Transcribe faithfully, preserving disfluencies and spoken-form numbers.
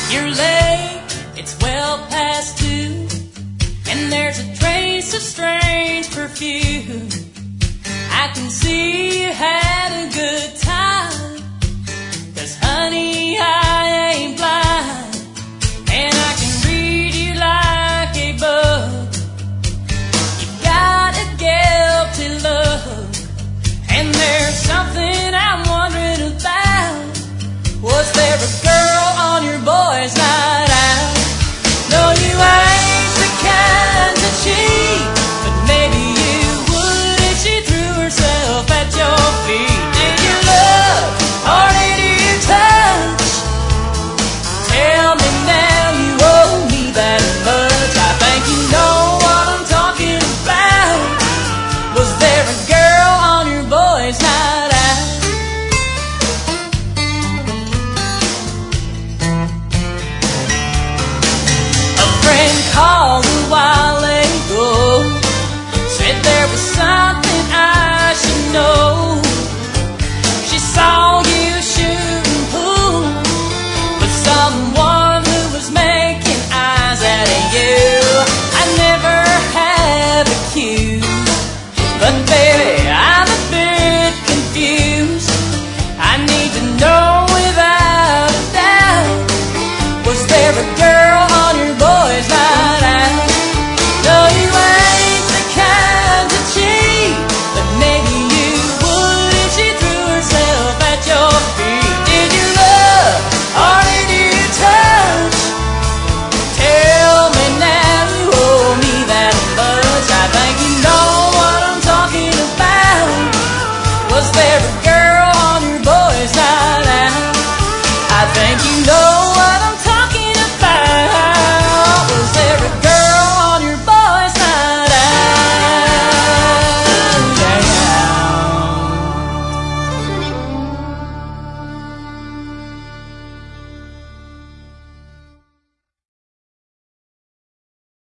You're late, it's well past two, and there's a trace of strange perfume. I can see you had a good time, 'cause honey, I ain't blind, and I can read you like a book. You got a guilty look, and there's something I'm wondering about. Was there a girl on your boys' night?